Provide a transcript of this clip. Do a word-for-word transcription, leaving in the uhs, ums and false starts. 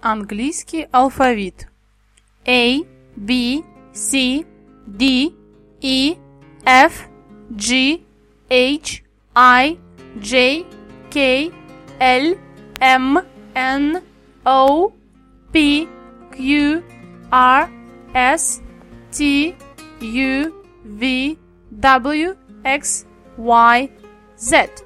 английский алфавит. A, B, C, D, E, F, G, H, I, J, K, L, M, N, O, P, Q, R, S, T, U, V, W, X, Y, Z.